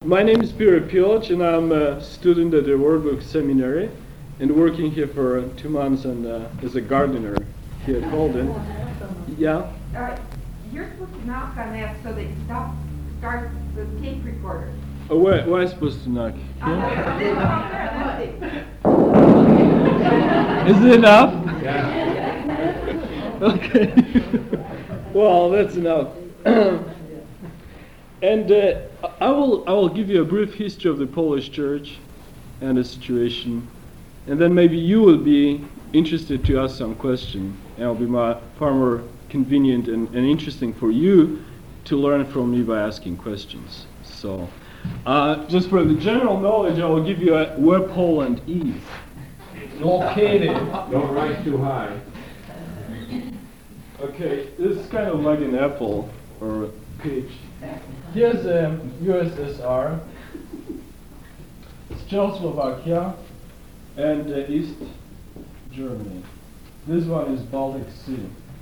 My name is Peter Piotr, and I'm a student at the Wartburg Seminary and working here for 2 months as a gardener here at Holden. Yeah? You're supposed to knock on that so that you start the tape recorder. Oh, where am I supposed to knock? Is it enough? Yeah. Okay. Well, that's enough. And I will give you a brief history of the Polish Church and the situation, and then maybe you will be interested to ask some question, and it'll be far more convenient and interesting for you to learn from me by asking questions. So, just for the general knowledge, I will give you where Poland is located. Don't rise too high. Okay, this is kind of like an apple or a peach. Here's USSR, it's Czechoslovakia, and East Germany. This one is Baltic Sea.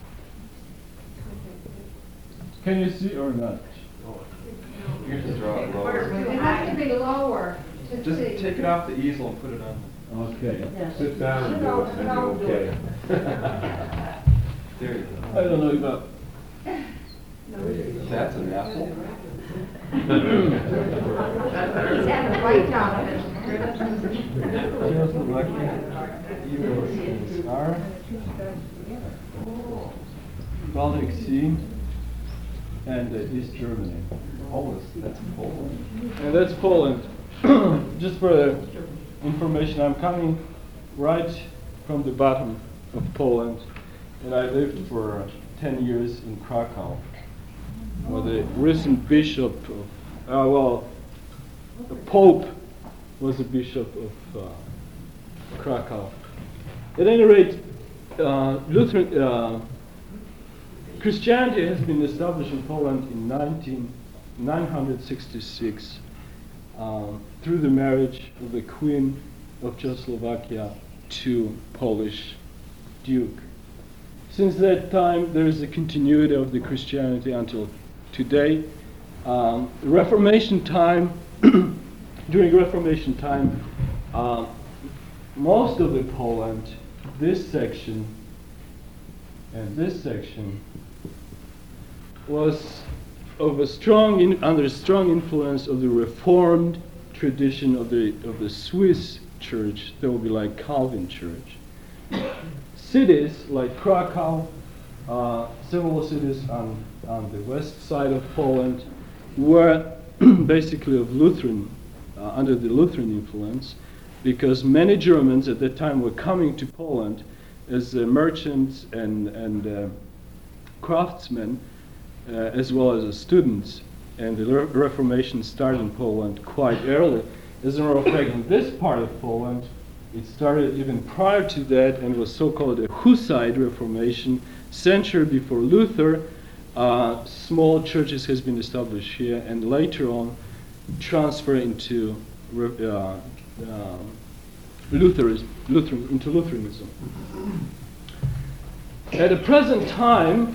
Can you see or not? You have to draw it lower. It has to be lower to Just see. take it off the easel and put it on. Okay. Sit down and do it, and you're okay. There you I don't know about. That's an apple. He's having a right job of it. Czechoslovakia, USSR, Baltic Sea, and East Germany. That's Poland. And that's Poland. Just for the information, I'm coming right from the bottom of Poland, and I lived for 10 years in Krakow, where the recent bishop of, the Pope was the bishop of Krakow. At any rate, Christianity has been established in Poland in 966 through the marriage of the Queen of Czechoslovakia to Polish Duke. Since that time, there is a continuity of the Christianity until today. Reformation time, during Reformation time, most of the Poland, this section and this section, was of a under strong influence of the Reformed tradition of the Swiss church. That would be like Calvin Church. Cities like Krakow, several cities on the west side of Poland were basically of Lutheran, under the Lutheran influence, because many Germans at that time were coming to Poland as merchants and craftsmen, as well as students. And the Reformation started in Poland quite early. As a matter of fact, in this part of Poland, it started even prior to that and was so-called a Hussite Reformation. Century before Luther, small churches has been established here, and later on transfer into Lutheranism. At the present time,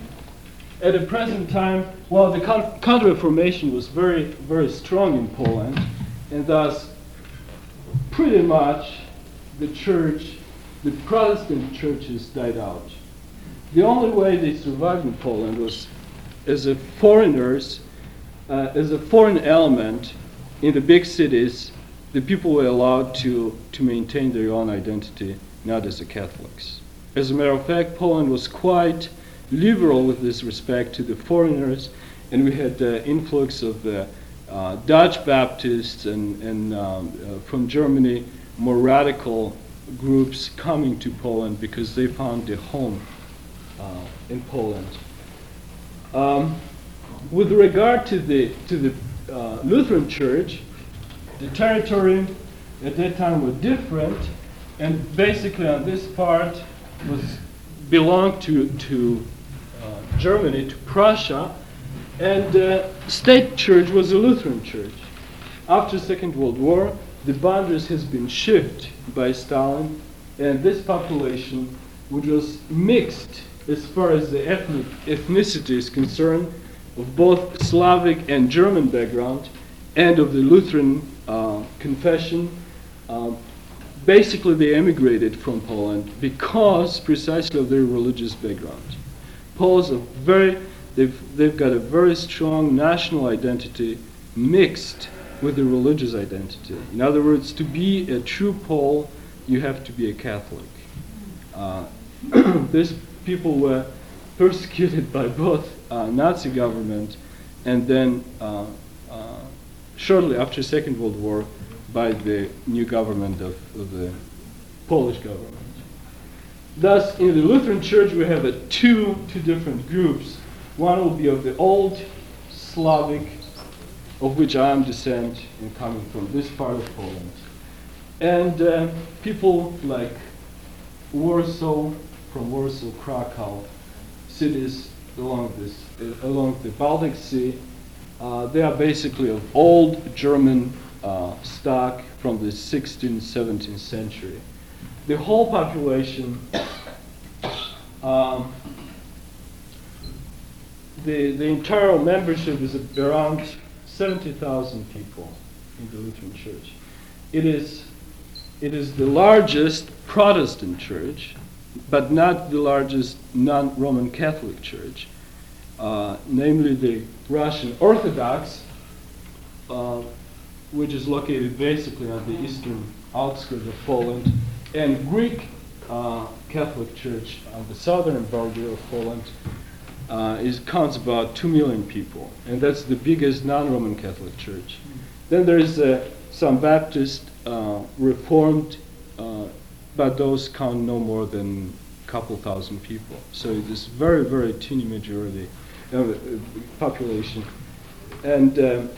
well, the Counter-Reformation was very, very strong in Poland, and thus pretty much the Protestant churches died out. The only way they survived in Poland was as foreigners, as a foreign element in the big cities. The people were allowed to maintain their own identity, not as Catholics. As a matter of fact, Poland was quite liberal with this respect to the foreigners, and we had the influx of the Dutch Baptists and from Germany, more radical groups coming to Poland because they found a home in Poland. With regard to the Lutheran Church, the territory at that time was different, and basically on this part belonged to Germany, to Prussia, and the state church was a Lutheran church. After Second World War, the boundaries has been shifted by Stalin, and this population, which was mixed as far as the ethnicity is concerned, of both Slavic and German background, and of the Lutheran confession, basically they emigrated from Poland because precisely of their religious background. Poles are they've got a very strong national identity mixed with the religious identity. In other words, to be a true Pole, you have to be a Catholic. These people were persecuted by both Nazi government and then shortly after Second World War by the new government of the Polish government. Thus, in the Lutheran Church, we have two different groups. One will be of the old Slavic, of which I am descent and coming from this part of Poland, and people like Warsaw, from Warsaw, Krakow, cities along the Baltic Sea. They are basically of old German stock from the 16th, 17th century. The whole population, the entire membership is around 70,000 people in the Lutheran Church. It is the largest Protestant church, but not the largest non-Roman Catholic church, namely the Russian Orthodox, which is located basically on the eastern outskirts of Poland, and Greek Catholic Church on the southern border of Poland counts about 2 million people, and that's the biggest non-Roman Catholic church. Then there is some Baptist, Reformed, but those count no more than a couple thousand people. So it is very, very teeny majority population. And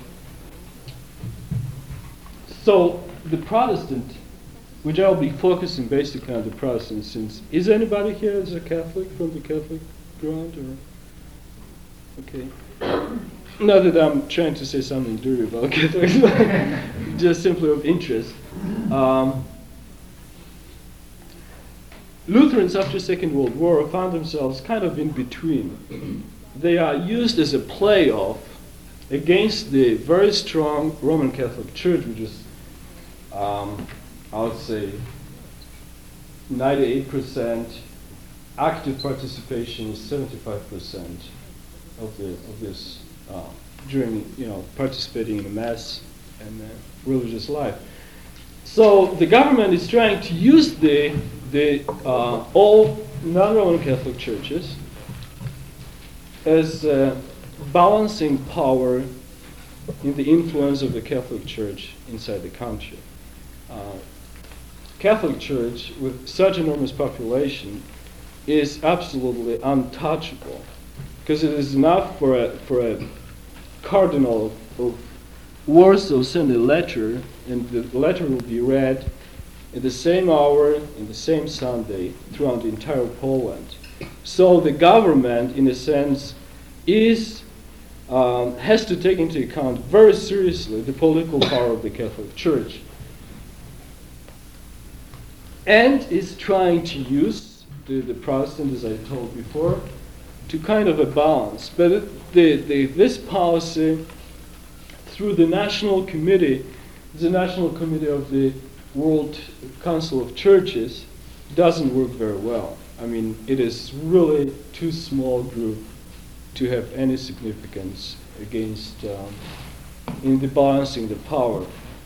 so the Protestant, which I'll be focusing basically on the Protestant, since, is anybody here as a Catholic from the Catholic ground? Or? Okay. Not that I'm trying to say something dirty about Catholics, just simply of interest. Lutherans after Second World War found themselves kind of in between. They are used as a playoff against the very strong Roman Catholic Church, which is, I would say, 98%. Active participation is 75% of this during participating in the mass and religious life. So the government is trying to use the all non-Roman Catholic churches as balancing power in the influence of the Catholic Church inside the country. Catholic Church, with such enormous population, is absolutely untouchable, because it is enough for a cardinal of Warsaw send a letter, and the letter will be read at the same hour, in the same Sunday, throughout the entire Poland. So the government, in a sense, has to take into account very seriously the political power of the Catholic Church, and is trying to use the Protestant, as I told before, to kind of a balance. But this policy, through the National Committee, the National Committee of the World Council of Churches, doesn't work very well. I mean, it is really too small group to have any significance against in the balancing the power.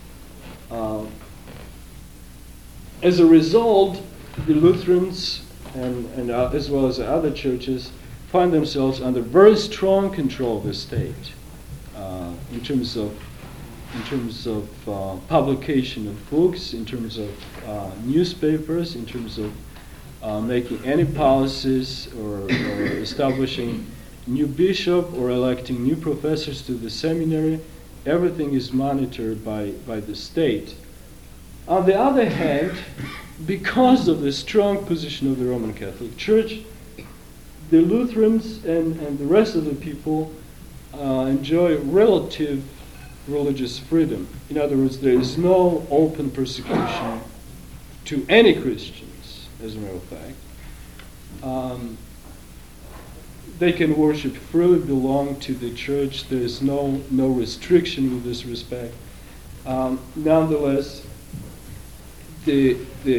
As a result, the Lutherans and as well as the other churches find themselves under very strong control of the state in terms of publication of books, in terms of newspapers, in terms of making any policies or establishing new bishop or electing new professors to the seminary. Everything is monitored by the state. On the other hand, because of the strong position of the Roman Catholic Church, the Lutherans and the rest of the people enjoy relative religious freedom. In other words, there is no open persecution to any Christians, as a matter of fact. they can worship freely, belong to the church. There is no restriction in this respect. Nonetheless, the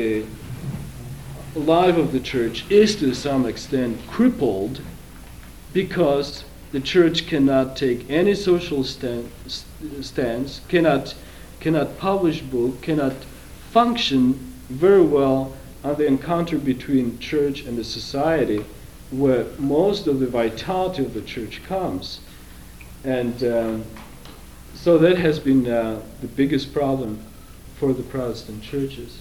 life of the church is to some extent crippled because the church cannot take any social stance, cannot publish book, cannot function very well on the encounter between church and the society, where most of the vitality of the church comes. And so that has been the biggest problem for the Protestant churches.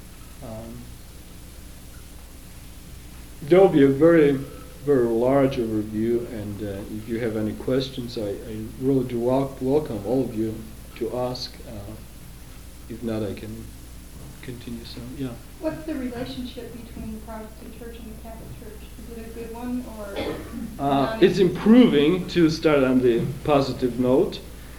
There will be a very, very large overview, and if you have any questions, I really do welcome all of you to ask. If not, I can continue some. Yeah. What's the relationship between the Protestant Church and the Catholic Church? Is it a good one, or? It's improving, to start on the positive note.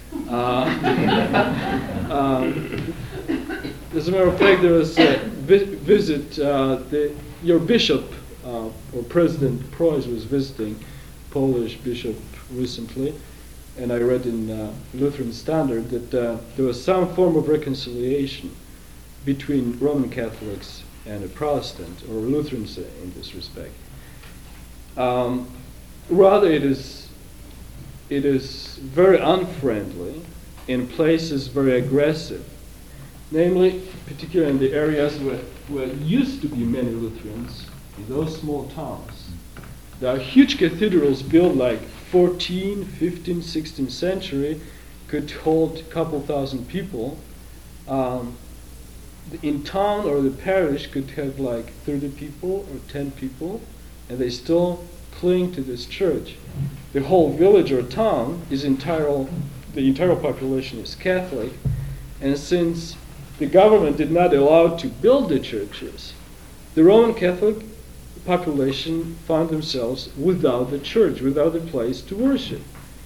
As a matter of fact, there was a visit, your bishop, or President Preuss was visiting Polish bishop recently, and I read in Lutheran Standard that there was some form of reconciliation between Roman Catholics and a Protestant, or Lutherans in this respect. Rather, it is very unfriendly, in places very aggressive, namely, particularly in the areas where used to be many Lutherans, in those small towns. There are huge cathedrals built like 14th, 15th, 16th century, could hold a couple thousand people. In town or the parish could have like 30 people or 10 people, and they still cling to this church. The whole village or town is the entire population is Catholic, and since the government did not allow to build the churches, the Roman Catholic population found themselves without the church, without a place to worship.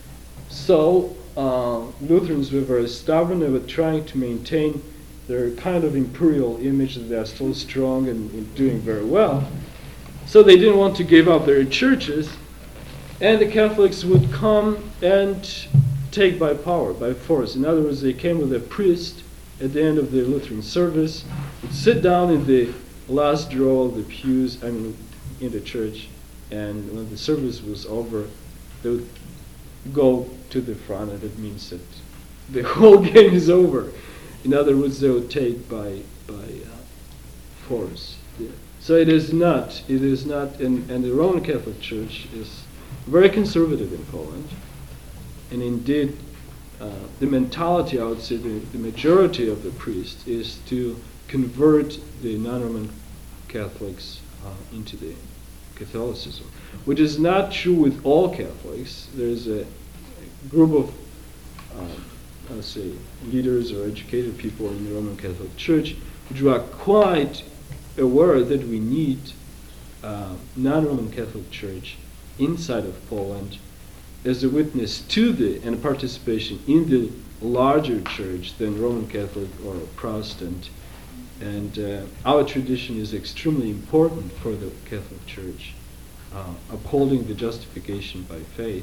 So Lutherans were very stubborn. They were trying to maintain their kind of imperial image that they are still strong and doing very well. So they didn't want to give up their churches, and the Catholics would come and take by power, by force. In other words, they came with a priest at the end of the Lutheran service, would sit down in the last row of the pews, in the church, and when the service was over, they would go to the front, and it means that the whole game is over. In other words, they would take by force. Yeah. So it is not, and the Roman Catholic Church is very conservative in Poland, and indeed, the mentality, I would say, the majority of the priests is to convert the non-Roman Catholics into the Catholicism, which is not true with all Catholics. There's a group of, let's say, leaders or educated people in the Roman Catholic Church who are quite aware that we need non-Roman Catholic Church inside of Poland as a witness to and participation in the larger church than Roman Catholic or Protestant. And our tradition is extremely important for the Catholic Church. Upholding the justification by faith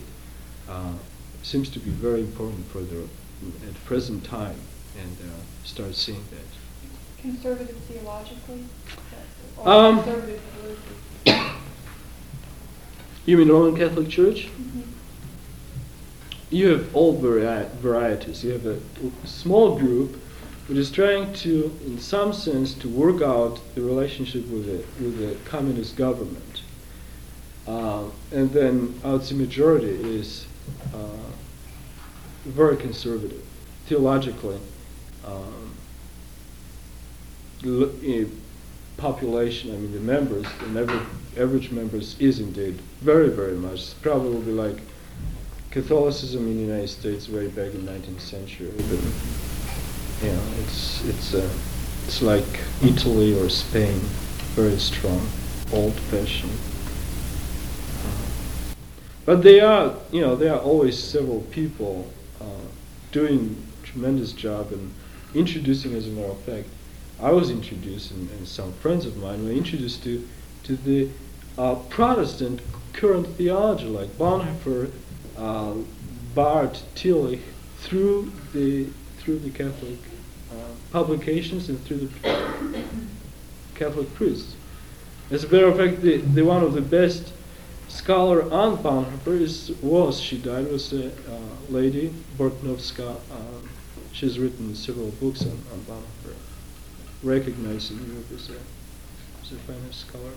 seems to be very important for at the present time, and start seeing that. Conservative theologically? Or conservative politically? You mean Roman Catholic Church? Mm-hmm. You have all varieties. You have a small group which is trying to, in some sense, to work out the relationship with the communist government. And then I would say majority is very conservative. Theologically, population, the members, the average members is indeed very, very much. It's probably like Catholicism in the United States way back in the 19th century. But, it's like Italy or Spain, very strong, old-fashioned. But there are always several people doing a tremendous job and introducing, as a matter of fact, I was introduced, and some friends of mine were introduced to the Protestant current theology, like Bonhoeffer, Barth, Tillich, through the Catholic publications and through the Catholic priests. As a matter of fact, the one of the best scholar on Bonhoeffer was a lady, Bortnowska. She's written several books on Bonhoeffer, recognizing him as a famous scholar.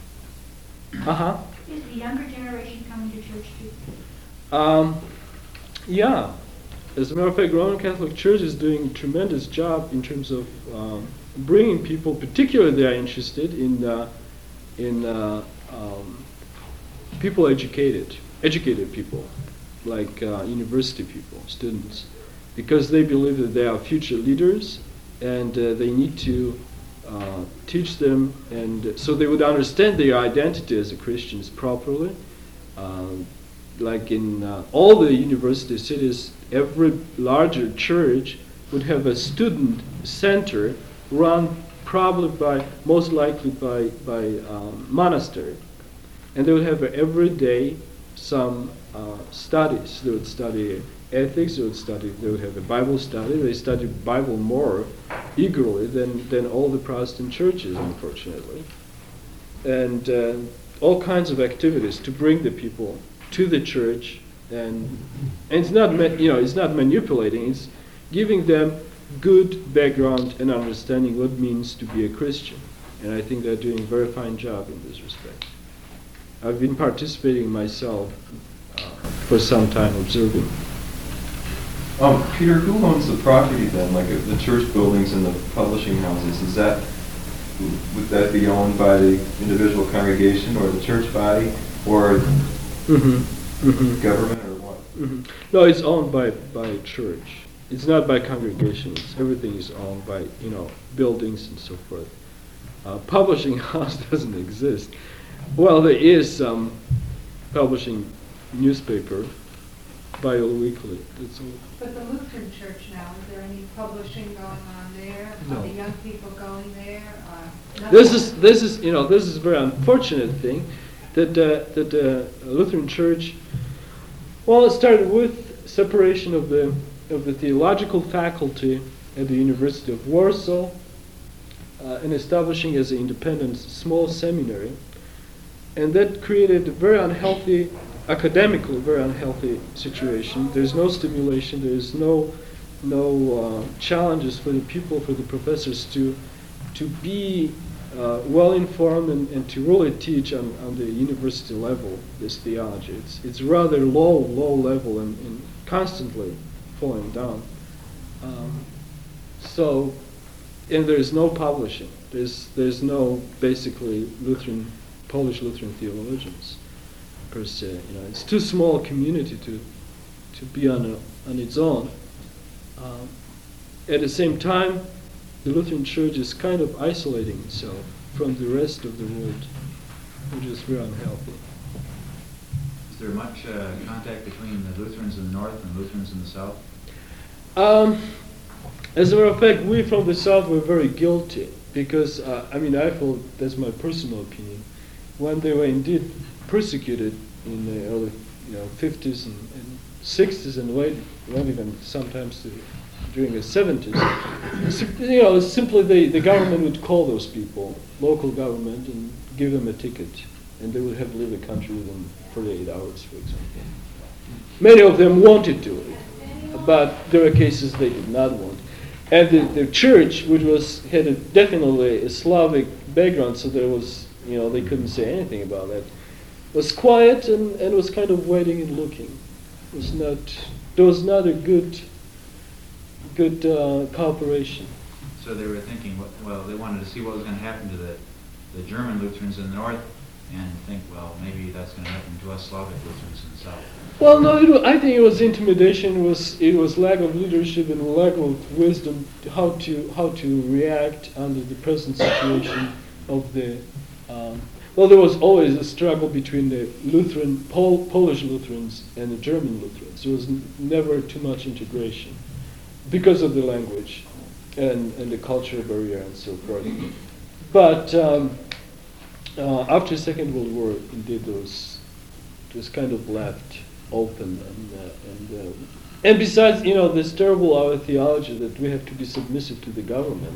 Is the younger generation coming to church too? Yeah. As a matter of fact, Roman Catholic Church is doing a tremendous job in terms of bringing people, particularly they are interested in people educated people, like university people, students, because they believe that they are future leaders, and they need to teach them, and so they would understand their identity as a Christians properly. Like in all the university cities, every larger church would have a student center run probably most likely by monastery, and they would have every day some studies. They would study ethics. They would have a Bible study. They study Bible more eagerly than all the Protestant churches, unfortunately, and all kinds of activities to bring the people to the church, and it's not it's not manipulating. It's giving them good background and understanding what it means to be a Christian, and I think they're doing a very fine job in this respect. I've been participating myself for some time, observing. Peter, who owns the property then? Like the church buildings and the publishing houses, would that be owned by the individual congregation or the church body or government or what? No, it's owned by church. It's not by congregations. Everything is owned by buildings and so forth. Publishing house doesn't exist. Well, there is some publishing newspaper, bi-weekly. That's all. But the Lutheran Church now, is there any publishing going on there? No. Are the young people going there? This is a very unfortunate thing that the Lutheran Church. Well, it started with separation of the theological faculty at the University of Warsaw and establishing as an independent small seminary, and that created a very unhealthy, academically very unhealthy situation. There's no stimulation. There's no challenges for the people, for the professors to be well informed and to really teach on the university level this theology. It's rather low level and constantly falling down. And there's no publishing. There's no basically Polish Lutheran theologians per se. It's too small a community to be on its own. At the same time, the Lutheran Church is kind of isolating itself from the rest of the world, which is very unhealthy. Is there much contact between the Lutherans in the north and Lutherans in the south? As a matter of fact, we from the south were very guilty because, I feel that's my personal opinion, when they were indeed persecuted in the early 50s and 60s and late, even sometimes during the 70s. Simply the government would call those people, local government, and give them a ticket, and they would have to leave the country within 48 hours, for example. Many of them wanted to leave, but there were cases they did not want. And the church, which had definitely a Slavic background, so there was, they couldn't say anything about that, was quiet and was kind of waiting and looking. There was not a good cooperation. So they were thinking, they wanted to see what was going to happen to the German Lutherans in the north, and think, maybe that's going to happen to us Slavic Lutherans in the south. Well, no, I think it was intimidation. It was lack of leadership and lack of wisdom how to react under the present situation of the. There was always a struggle between the Polish Lutherans and the German Lutherans. There was never too much integration because of the language and the cultural barrier and so forth. But after the Second World War, indeed, there was It was kind of left open, and besides, this terrible our theology that we have to be submissive to the government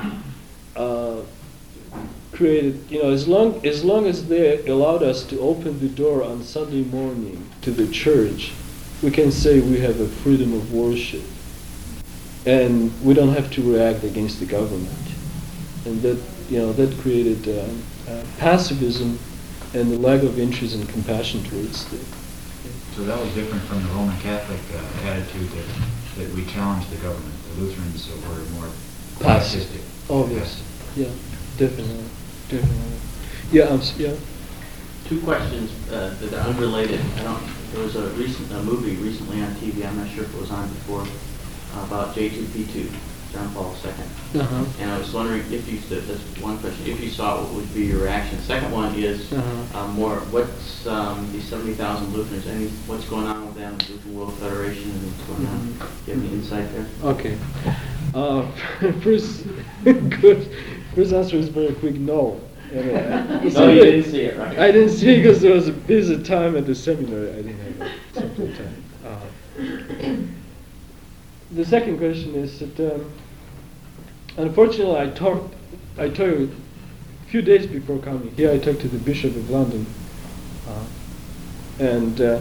created, as long as they allowed us to open the door on Sunday morning to the church, we can say we have a freedom of worship, and we don't have to react against the government, and that created pacifism and the lack of interest and compassion towards the. So that was different from the Roman Catholic attitude that we challenged the government. The Lutherans were more Passive. pacifistic. Oh yes, yeah, definitely. Yeah, yeah. Two questions that are unrelated. There was a movie recently on TV. I'm not sure if it was on before about J2P2, John Paul II. Uh-huh. And I was wondering that's one question. If you saw it, what would be your reaction? Second one is more. What's these 70,000 Lutherans? What's going on with them? Lutheran World Federation and what's going on? Do you have any insight there? Okay. First answer is very quick. No. No, you didn't see it, right? I didn't see it because there was a busy time at the seminary. I didn't have something time. The second question is that unfortunately I talked a few days before coming here. I talked to the Bishop of London, and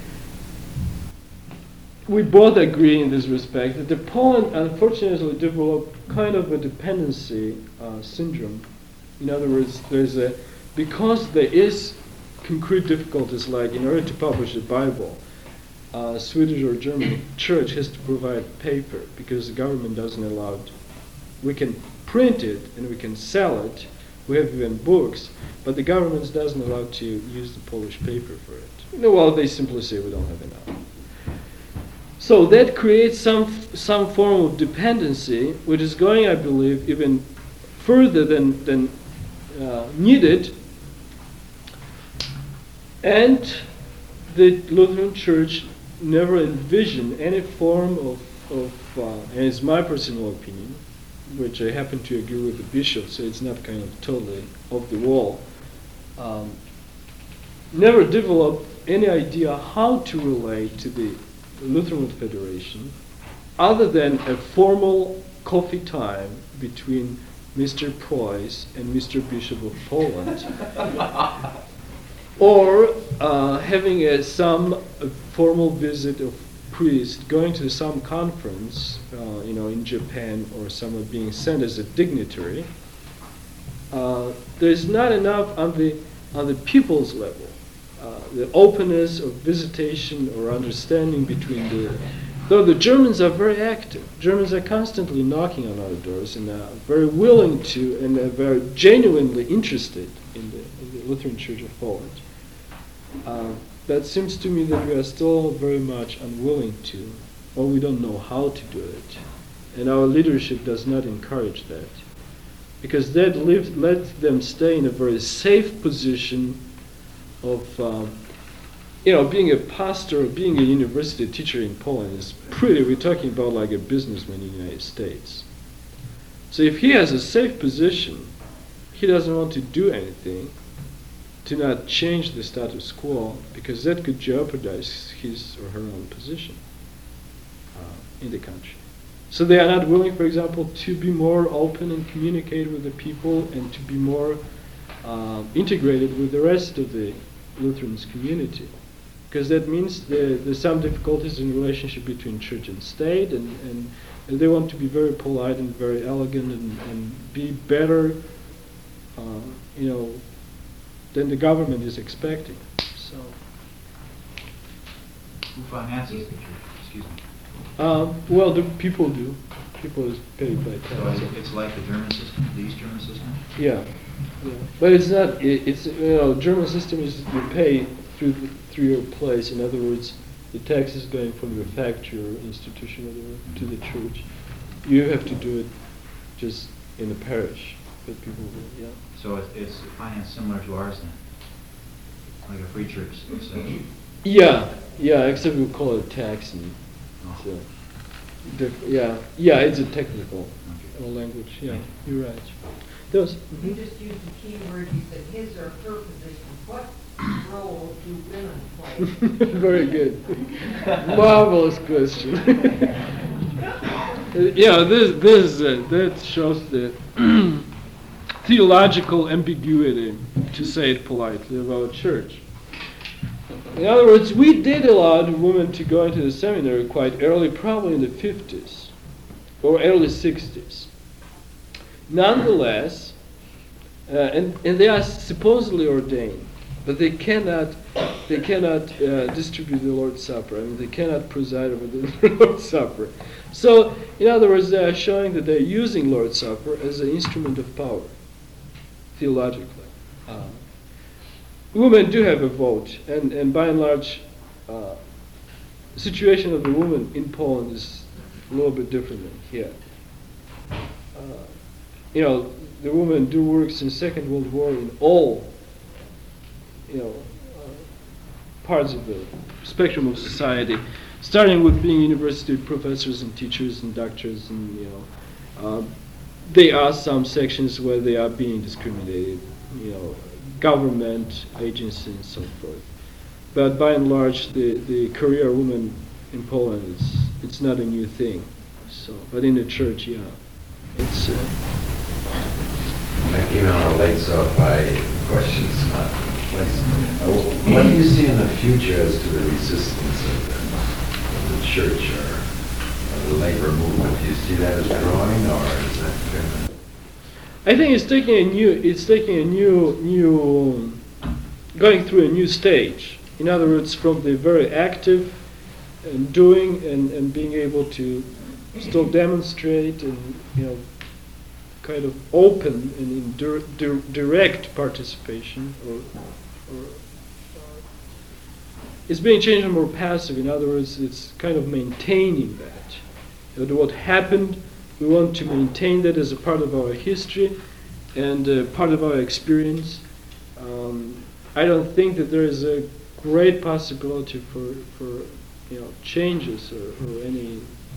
we both agree in this respect that the Poland unfortunately developed kind of a dependency syndrome. In other words, because there is concrete difficulties, like in order to publish the Bible, Swedish or German church has to provide paper because the government doesn't allow it. We can print it and we can sell it. We have even books, but the government doesn't allow to use the Polish paper for it. Well, they simply say we don't have enough. So that creates some form of dependency, which is going, I believe, even further than needed. And the Lutheran Church never envisioned any form of and it's my personal opinion, which I happen to agree with the bishop, so it's not kind of totally off the wall, never developed any idea how to relate to the Lutheran World Federation other than a formal coffee time between Mr. Preuss and Mr. Bishop of Poland, or having some formal visit of priest going to some conference, in Japan, or someone being sent as a dignitary. There's not enough on the people's level, the openness of visitation or understanding between though the Germans are very active. Germans are constantly knocking on our doors and are very willing to and are very genuinely interested in the Lutheran Church of Poland. That seems to me that we are still very much unwilling to, or we don't know how to do it. And our leadership does not encourage that, because that lets them stay in a very safe position of, being a pastor or being a university teacher in Poland is we're talking about like a businessman in the United States. So if he has a safe position, he doesn't want to do anything to not change the status quo, because that could jeopardize his or her own position in the country. So they are not willing, for example, to be more open and communicate with the people and to be more integrated with the rest of the Lutherans community, because that means there's some difficulties in relationship between church and state, and they want to be very polite and very elegant and be better, than the government is expecting. So. Who finances the church? Excuse me. Well, the people do. People is paid by tax. So it's like the German system, the East German system? Yeah. But it's not. It's German system is you pay through your place. In other words, the tax is going from your factory or institution to the church. You have to do it just in the parish, but people will. Yeah. So it's financed similar to ours then, like a free church. Yeah, except we call it tax, and so it's a technical language. Yeah, you're right. Those. You just used the key word, you said his or her position. What role do women play? Very good. Marvelous question. Yeah, that shows the theological ambiguity, to say it politely, of our church. In other words, we did allow women to go into the seminary quite early, probably in the 50s or early 60s. Nonetheless, and they are supposedly ordained, but they cannot distribute the Lord's Supper. I mean, they cannot preside over the Lord's Supper. So, in other words, they are showing that they're using Lord's Supper as an instrument of power, theologically. Women do have a vote, and by and large, the situation of the woman in Poland is a little bit different than here. The women do work since Second World War in all, parts of the spectrum of society, starting with being university professors and teachers and doctors, and there are some sections where they are being discriminated, government agencies and so forth. But by and large, the career woman in Poland, it's not a new thing. So, but in the church, yeah, it's. I came out late, so if I questions not placed. What do you see in the future as to the resistance of the church or the labor movement? Do you see that as growing, or is that kind of? I think it's going through a new stage. In other words, from the very active and doing and being able to still demonstrate and kind of open and in direct participation, or it's being changed to more passive. In other words, it's kind of maintaining that. What happened, we want to maintain that as a part of our history and part of our experience. I don't think that there is a great possibility for changes or any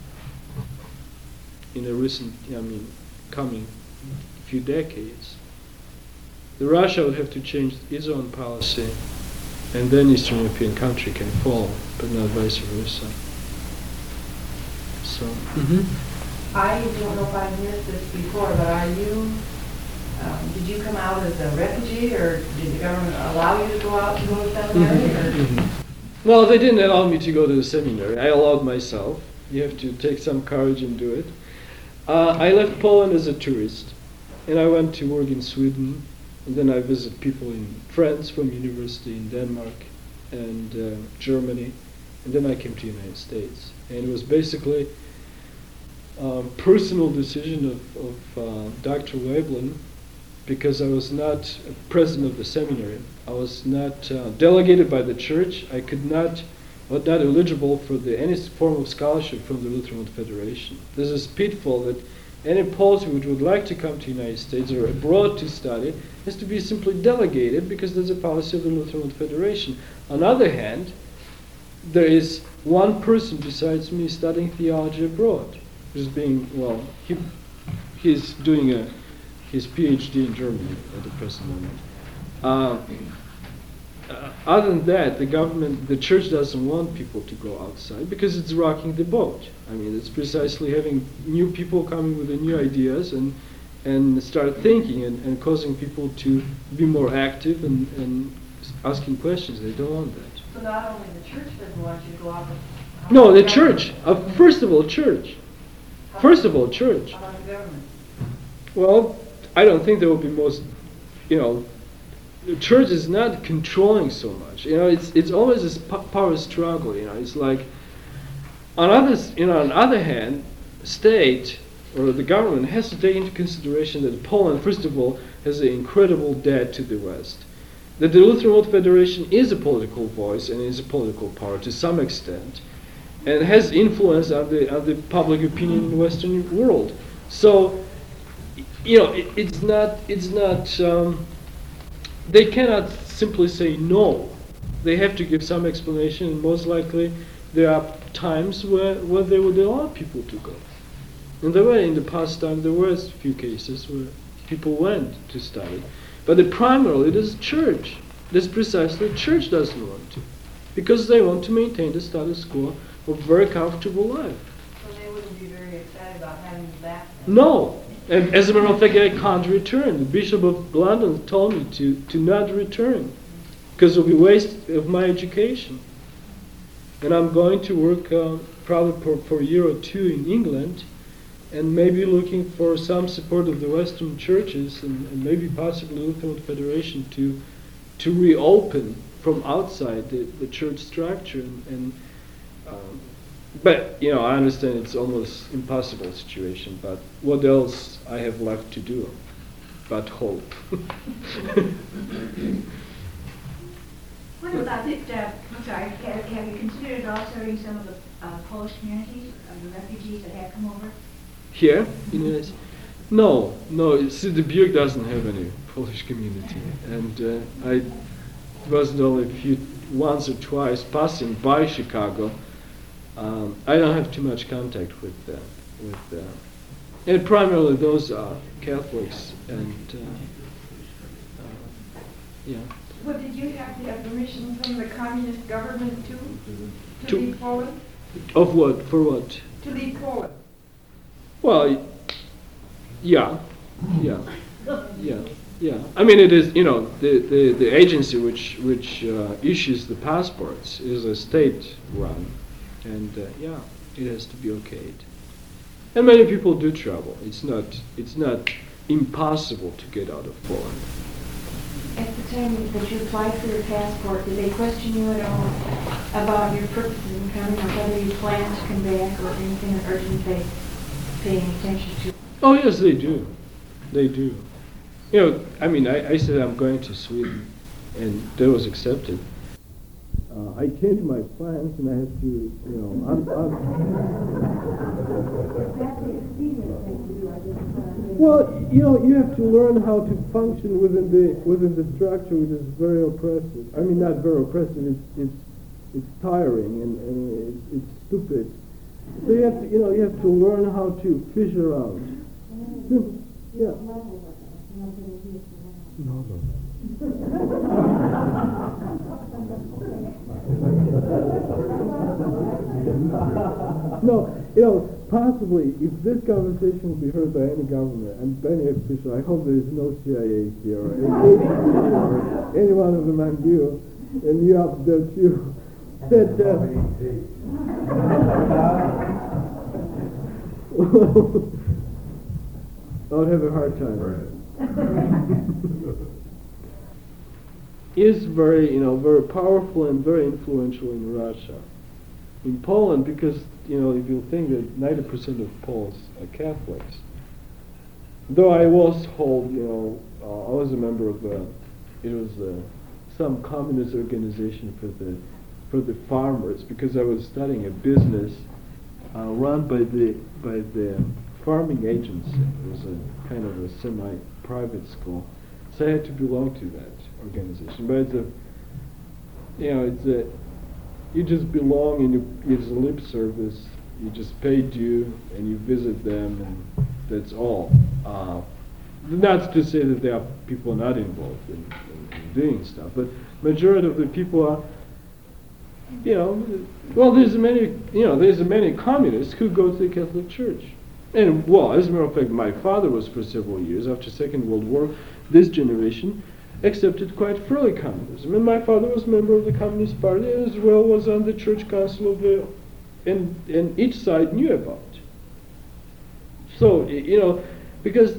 in the recent, coming few decades. Russia would have to change its own policy, and then Eastern European country can follow, but not vice versa. So. I don't know if I missed this before, but did you come out as a refugee, or did the government allow you to go out to go to seminary? Well, they didn't allow me to go to the seminary. I allowed myself. You have to take some courage and do it. I left Poland as a tourist, and I went to work in Sweden, and then I visited people friends from university in Denmark and Germany, and then I came to the United States. And it was basically personal decision of Dr. Weblin, because I was not president of the seminary. I was not delegated by the church. I was not eligible for any form of scholarship from the Lutheran World Federation. There's this pitfall that any Poles who would like to come to the United States or abroad to study has to be simply delegated, because there's a policy of the Lutheran World Federation. On the other hand, there is one person besides me studying theology abroad, who's he's doing his PhD in Germany at the present moment. Other than that, the church doesn't want people to go outside because it's rocking the boat. I mean, it's precisely having new people coming with the new ideas and start thinking and causing people to be more active and asking questions. They don't want that. So not only the church doesn't want you to go out, but No, the church. First of all, church. First of all, church. How about the government? Well, I don't think there will be the church is not controlling so much. It's always this power struggle. It's like, on the other hand, state or the government has to take into consideration that Poland, first of all, has an incredible debt to the West. That the Lutheran World Federation is a political voice and is a political power to some extent, and has influence on the public opinion in the Western world. So, it's not. They cannot simply say no. They have to give some explanation, and most likely there are times where they would allow people to go. And there were in the past time, there were a few cases where people went to study. But the primarily it is church. This precisely church doesn't want to, because they want to maintain the status quo of very comfortable life. So they wouldn't be very excited about having you back then? No. And as a matter of fact, I can't return. The Bishop of London told me to not return because it will be waste of my education. And I'm going to work probably for a year or two in England, and maybe looking for some support of the Western churches and maybe possibly Lutheran Federation to reopen from outside the church structure. But, I understand it's almost impossible situation, but what else I have left to do but hope? What about it, I'm sorry, have you considered also serving some of the Polish communities, of the refugees that have come over? Here in the United States? No. See, the Buick doesn't have any Polish community, and I wasn't only once or twice passing by Chicago. I don't have too much contact with and primarily those are Catholics, and yeah. Well, did you have the permission from the communist government to To- leave Poland? Of what? For what? To leave Poland? Well, yeah. I mean, it is, the agency which issues the passports is a state-run, and it has to be okayed. And many people do travel. It's not impossible to get out of Poland. At the time that you applied for your passport, did they question you at all about your purposes in coming, or whether you plan to come back, or anything urgent paying attention to? Oh yes, they do. They do. I said I'm going to Sweden, and that was accepted. I changed my plans, and I had to, Well, you have to learn how to function within the structure, which is very oppressive. I mean, not very oppressive. It's tiring and it's stupid. So you have to learn how to fish around. Yeah. No, possibly, if this conversation will be heard by any government and by any official, I hope there is no CIA here, or any one of them among you, and you up there too, that, I'll have a hard time. Is very, very powerful and very influential in Russia. In Poland, because, if you think that 90% of Poles are Catholics, though I was told, I was a member of some communist organization for the farmers, because I was studying a business run by the farming agency. It was a kind of a semi-private school, so I had to belong to that organization. But you just belong, and it's a lip service. You just pay due, and you visit them, and that's all. Not to say that there are people not involved in doing stuff, but majority of the people are, there's many communists who go to the Catholic Church. And, as a matter of fact, my father was for several years, after Second World War, this generation accepted quite freely communism. And my father was a member of the Communist Party, as well was on the Church Council of and each side knew about it. So, because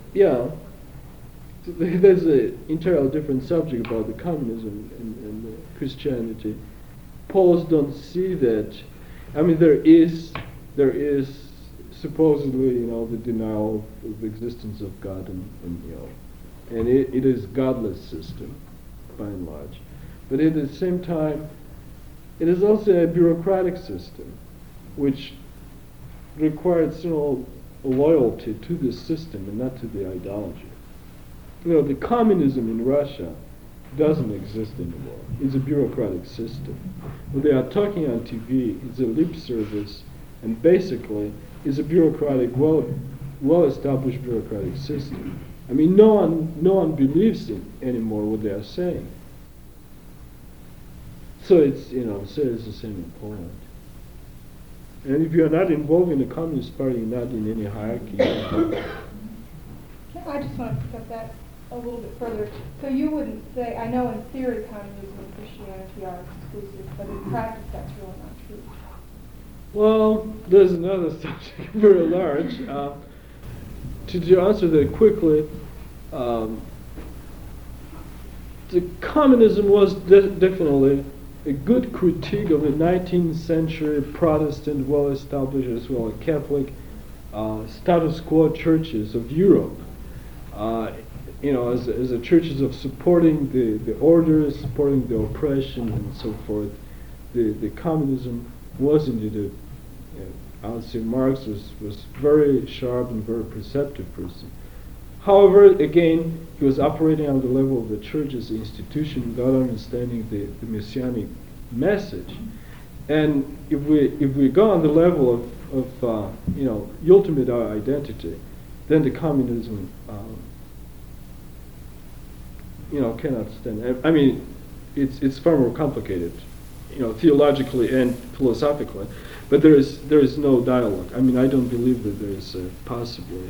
there's an entirely different subject about the communism and Christianity. Poles don't see that. I mean, there is supposedly, the denial of the existence of God, and it is godless system, by and large. But at the same time, it is also a bureaucratic system, which requires loyalty to the system and not to the ideology. The communism in Russia doesn't exist anymore. It's a bureaucratic system. What they are talking on TV is a lip service, and basically is a bureaucratic, well-established bureaucratic system. I mean, no one believes in anymore what they are saying. So it's the same in Poland. And if you are not involved in the Communist Party, you're not in any hierarchy. I just want to pick up that a little bit further. So you wouldn't say, I know in theory communism and Christianity are exclusive, but in practice that's really not true. Well, there's another subject, very large. To answer that quickly, the communism was definitely a good critique of the 19th century Protestant, well-established as well as Catholic status quo churches of Europe. As the churches of supporting the orders, supporting the oppression, and so forth. The communism was indeed I would say Marx was very sharp and very perceptive person. However, again, he was operating on the level of the church as an institution without understanding the messianic message. And if we go on the level of ultimate identity, then the communism cannot stand. I mean, it's far more complicated, theologically and philosophically. But there is no dialogue. I mean, I don't believe that there is possibly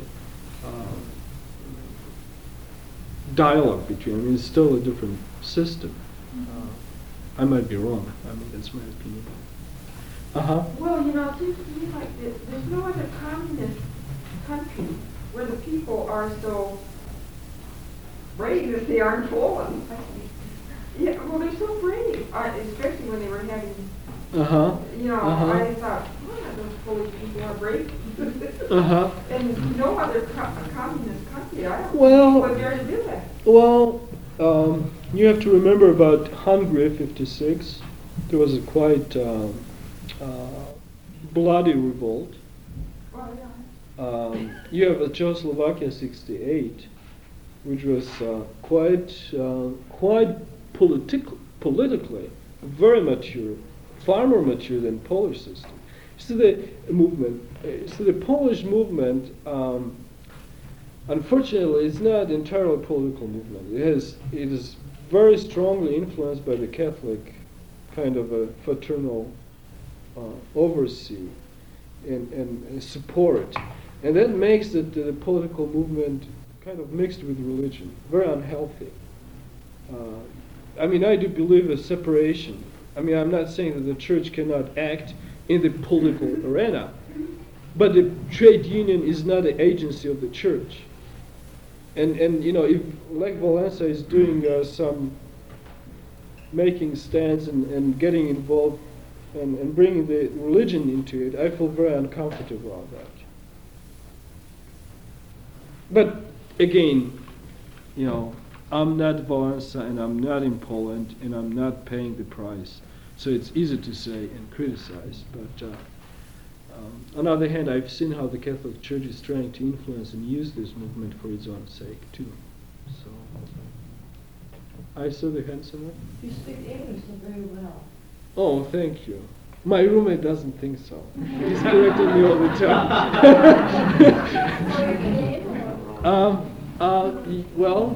dialogue between. I mean, it's still a different system. I might be wrong. I mean, that's my opinion. Well, it seems to me like there's no other communist country where the people are so brave as they are in Poland. Yeah, well, they're so brave, especially when they were having. I thought, those Polish people are brave. And no other communist country, I don't think would dare to do that. Well, you have to remember about Hungary, '56. There was a quite bloody revolt. You have Czechoslovakia '68, which was quite politically very mature, far more mature than Polish system. So the Polish movement, unfortunately, is not entirely a political movement. It is very strongly influenced by the Catholic kind of a fraternal oversee and support, and that makes the political movement kind of mixed with religion, very unhealthy. I mean, I do believe a separation. I mean, I'm not saying that the church cannot act in the political arena, but the trade union is not an agency of the church. And if Lech Walesa is doing some making stands and getting involved and bringing the religion into it, I feel very uncomfortable about that. But again, I'm not Walesa and I'm not in Poland and I'm not paying the price. So it's easy to say and criticize. But on the other hand, I've seen how the Catholic Church is trying to influence and use this movement for its own sake too. So I saw the hand somewhere. You speak English very well. Oh, thank you. My roommate doesn't think so. He's correcting me all the time. Well,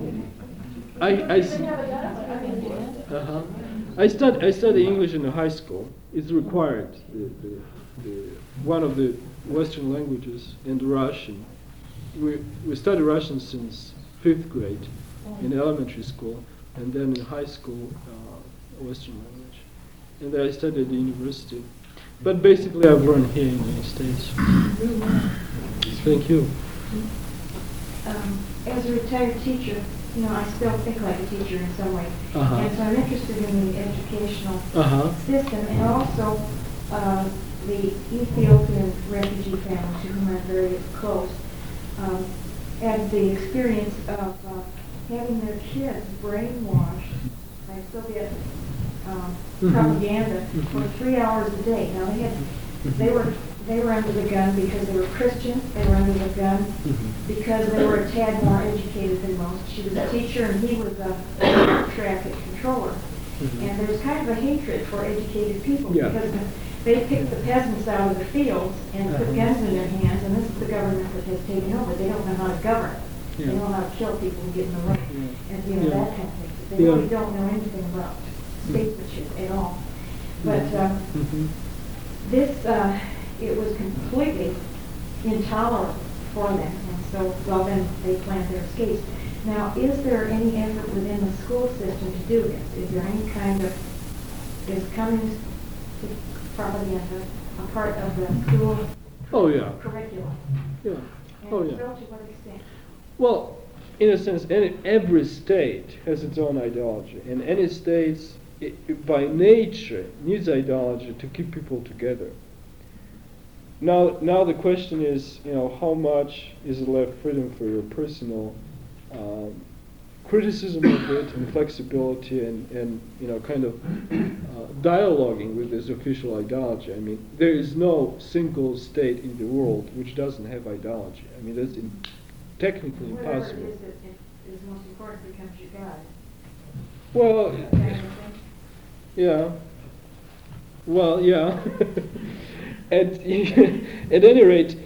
I studied English in high school. It's required. The one of the Western languages and Russian. We studied Russian since 5th grade in elementary school, and then in high school Western language, and then I studied at the university. But basically, I've learned here in the United States. Thank you. As a retired teacher, I still think like a teacher in some way. And so I'm interested in the educational system and also the Ethiopian refugee families to whom I'm very close, and the experience of having their kids brainwashed by Soviet propaganda for 3 hours a day. Now they were under the gun because they were Christian. They were under the gun because they were a tad more educated than most. She was a teacher and he was a traffic controller. And there's kind of a hatred for educated people because they pick the peasants out of the fields and put guns in their hands, and this is the government that has taken over. They don't know how to govern. They Yeah. know how to kill people and get in the ring, Yeah. and, you know, Yeah. that kind of thing. They Yeah. really don't know anything about statesmanship at all. But Mhm. this, it was completely intolerable for them, and so, well, then they planned their escapes. Now, is there any effort within the school system to do this? Is there any kind of, is communist propaganda a part of the school Oh, yeah. curriculum? Yeah. And Oh, if yeah. so, to what extent? Well, in a sense, every state has its own ideology, and any state, by nature, needs ideology to keep people together. Now the question is, how much is left freedom for your personal criticism of it and flexibility and kind of dialoguing with this official ideology. I mean, there is no single state in the world which doesn't have ideology. I mean, that's technically Whatever it impossible. is that is most important becomes your God. Well, That kind of thing? yeah. Well, yeah. at any rate,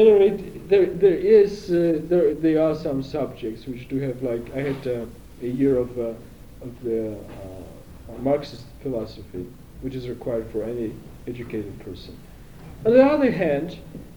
there are some subjects which do have, like, I had a year of the Marxist philosophy, which is required for any educated person. On the other hand,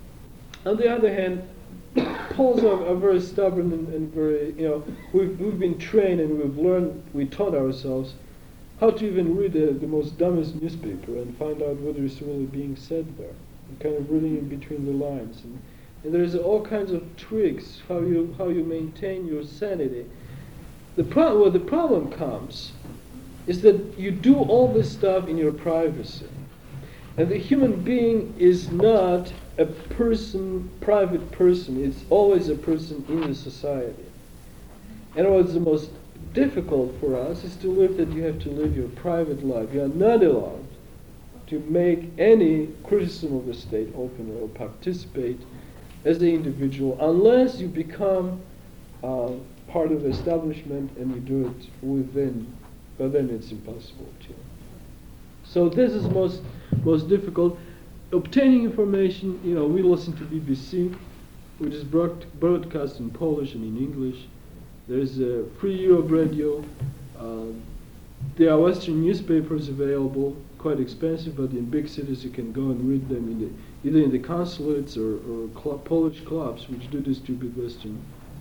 Poles are very stubborn and very, we've been trained and we've learned, we taught ourselves how to even read the most dumbest newspaper and find out what is really being said there, and kind of reading in between the lines. And there's all kinds of tricks how you maintain your sanity. The problem comes is that you do all this stuff in your privacy, and the human being is not a private person. It's always a person in the society. And what's the most difficult for us is to live that you have to live your private life. You are not allowed to make any criticism of the state openly or participate as an individual unless you become part of the establishment and you do it within, but then it's impossible to. So this is most difficult. Obtaining information, we listen to BBC, which is broadcast in Polish and in English. There's a free Europe radio. There are Western newspapers available, quite expensive, but in big cities you can go and read them either in the consulates or Polish clubs, which do distribute Western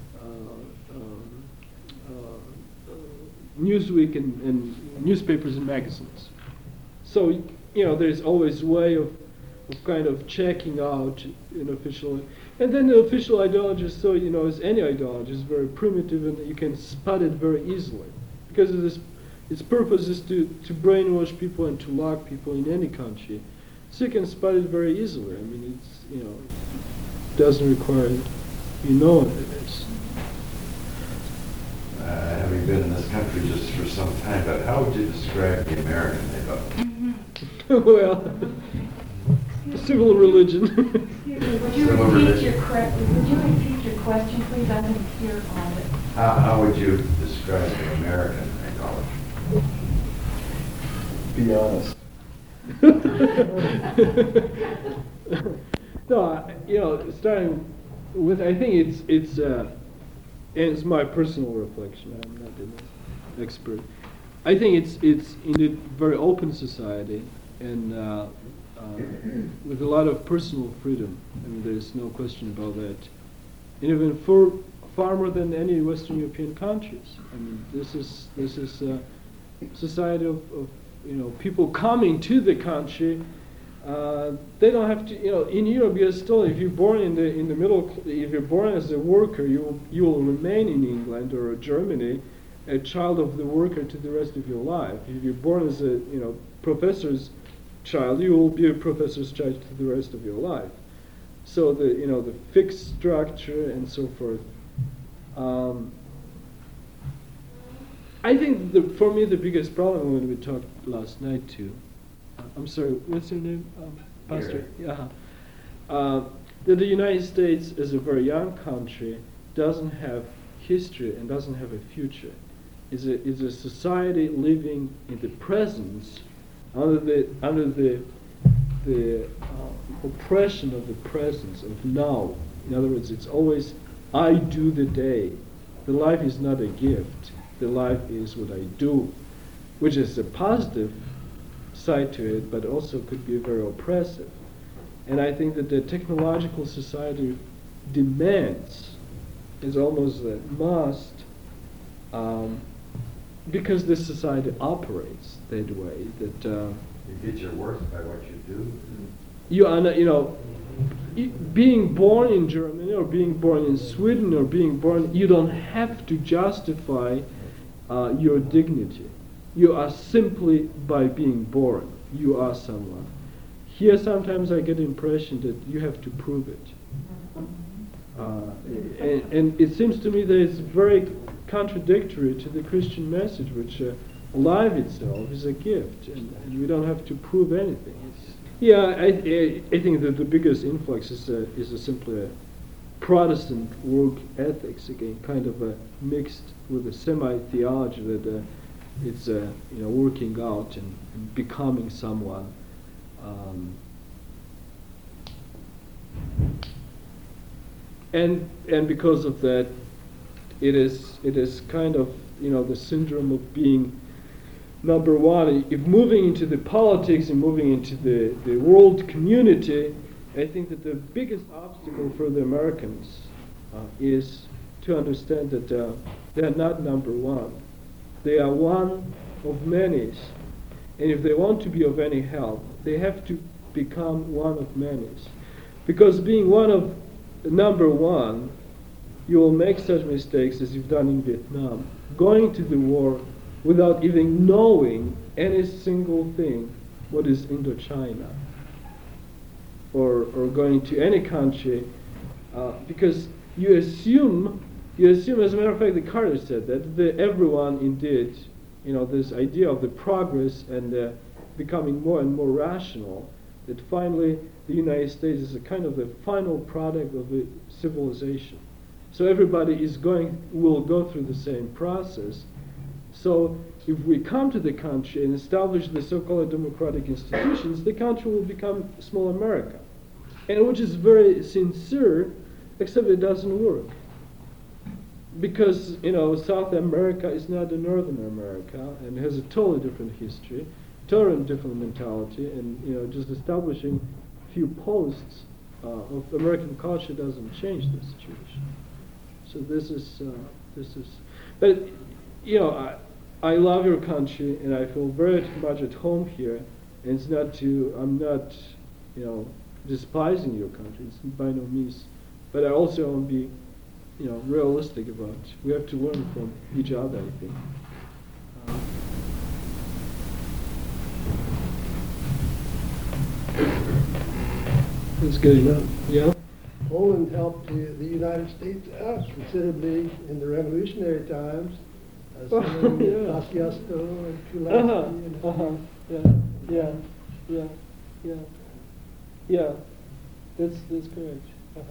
Newsweek and newspapers and magazines. So, there's always a way of kind of checking out an official, and then the official ideology is so, as any ideology, is very primitive and you can spot it very easily. Because its purpose is to brainwash people and to lock people in any country. So you can spot it very easily. I mean, it doesn't require, what it is. Having been in this country just for some time, but how would you describe the American myth? Well, civil religion. Excuse me, would you Civil repeat religion. your question, please? I didn't hear all of it. How would you describe the American ideology? Be honest. No, starting with, I think it's my personal reflection. I'm not an expert. I think it's in a very open society and with a lot of personal freedom. I mean, there's no question about that. And even far more than any Western European countries. I mean, this is a society of people coming to the country. They don't have to. In Europe, you're still, if you're born in the middle, if you're born as a worker, you will remain in England or Germany, a child of the worker to the rest of your life. If you're born as a professor's child, you will be a professor's child to the rest of your life. So the fixed structure and so forth. I think for me the biggest problem when we talked last night too. I'm sorry, what's your name, Pastor? Yeah. That the United States, as a very young country, doesn't have history and doesn't have a future. Is a society living in the presence, under the oppression of the presence of now. In other words, it's always I do the day. The life is not a gift. The life is what I do, which is a positive side to it, but also could be very oppressive. And I think that the technological society demands, is almost a must, because this society operates that way. That You get your worth by what you do. you are not, being born in Germany or being born in Sweden or being born, you don't have to justify your dignity. You are simply by being born. You are someone. Here sometimes I get the impression that you have to prove it. And it seems to me that it's very contradictory to the Christian message, which life itself is a gift, and we don't have to prove anything. I think that the biggest influx is simply a Protestant work ethics, again, kind of mixed with a semi-theology that it's working out and becoming someone. And because of that, it is kind of the syndrome of being number one. If moving into the politics and moving into the world community, I think that the biggest obstacle for the Americans is to understand that they are not number one. They are one of many, and if they want to be of any help, they have to become one of many. Because being one of number one, you will make such mistakes as you've done in Vietnam, going to the war without even knowing any single thing what is Indochina, or going to any country, because you assume, as a matter of fact, the Carter said that everyone indeed, this idea of the progress and becoming more and more rational, that finally the United States is a kind of the final product of the civilization. So everybody will go through the same process. So if we come to the country and establish the so-called democratic institutions, the country will become small America, and which is very sincere, except it doesn't work. Because South America is not the Northern America and has a totally different history, totally different mentality, and just establishing a few posts of American culture doesn't change the situation. So this is, but I love your country and I feel very much at home here. And I'm not, despising your country. It's by no means. But I also want to be, realistic about it. We have to learn from each other, I think. That's good enough. Yeah. Poland helped the United States out considerably in the revolutionary times. Kosciuszko and Pulaski. Yeah. That's correct.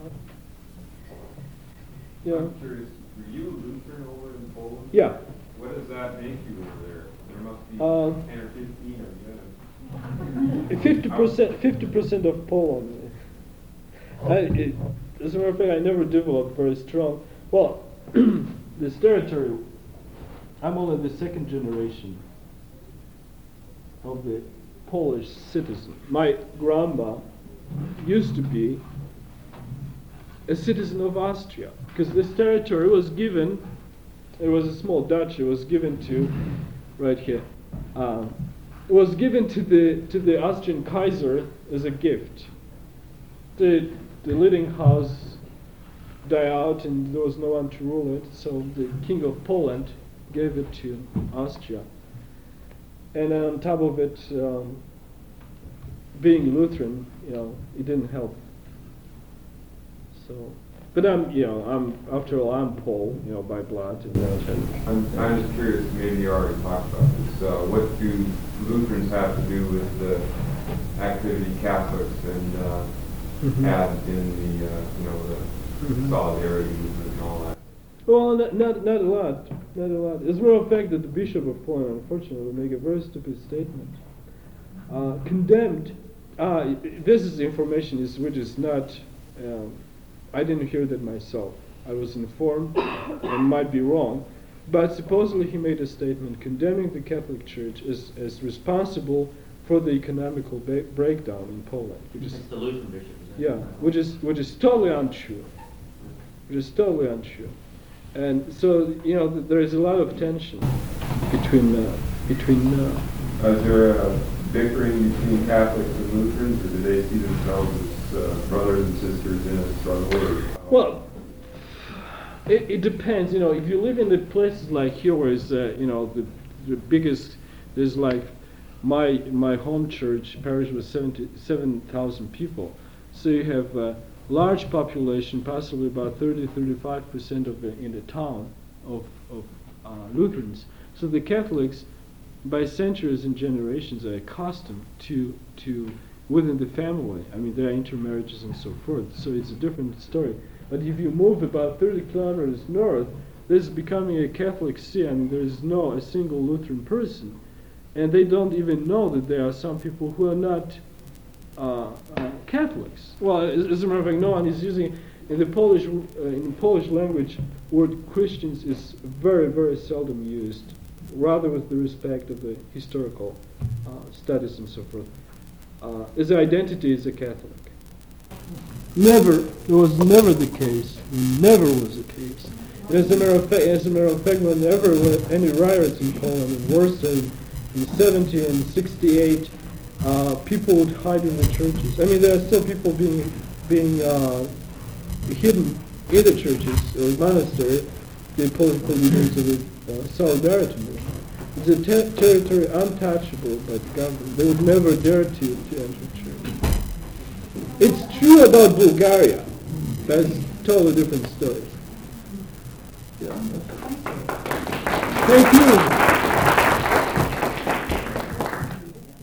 Yeah. I'm curious, were you a Lutheran over in Poland? Yeah. What does that make you over there? There must be 10 or 15 of you. 50% of Poland. As a matter of fact, I never developed very strong. Well, this territory, I'm only the second generation of the Polish citizen. My grandma used to be a citizen of Austria, because this territory was given, it was a small duchy, it was given to, right here, it was given to the Austrian Kaiser as a gift. The leading house died out and there was no one to rule it, so the King of Poland gave it to Austria. And on top of it, being Lutheran, it didn't help. So, but after all, I'm Pole, by blood. I'm just curious, maybe you already talked about this. What do Lutherans have to do with the activity Catholics and have in the solidarity movement and all that? Well, not a lot. As a matter of fact, that the Bishop of Poland, unfortunately, made a very stupid statement. Condemned. This is information which is not. I didn't hear that myself. I was informed, and might be wrong, but supposedly he made a statement condemning the Catholic Church as responsible for the economical breakdown in Poland, which is It's the Lutheran bishop. yeah, which is totally untrue. Which is totally untrue, and so there is a lot of tension between. Is there a bickering between Catholics and Lutherans, or do they see themselves as brothers and sisters in a struggle? Well, it depends. If you live in the places like here, where it's the biggest, there's like my home church parish was 7,000 people, so you have a large population, possibly about 35% of in the town of Lutherans. So the Catholics, by centuries and generations, are accustomed to within the family. I mean, there are intermarriages and so forth. So it's a different story. But if you move about 30 kilometers north, this is becoming a Catholic city. I mean, there is no a single Lutheran person, and they don't even know that there are some people who are not Catholics. Well, as a matter of fact, no one is using in the Polish language. Word Christians is very, very seldom used, rather with the respect of the historical studies and so forth. His identity is a Catholic. Never, it was never the case. Never was the case. As a matter of fact, whenever any riots in Poland, in Warsaw, in 70 and 68, people would hide in the churches. I mean, there are still people being hidden in the churches or monastery. The political leaders of the Solidarity movement. It's a territory untouchable by the government. They would never dare to enter church. It's true about Bulgaria. That's a totally different story. Yeah. Thank you.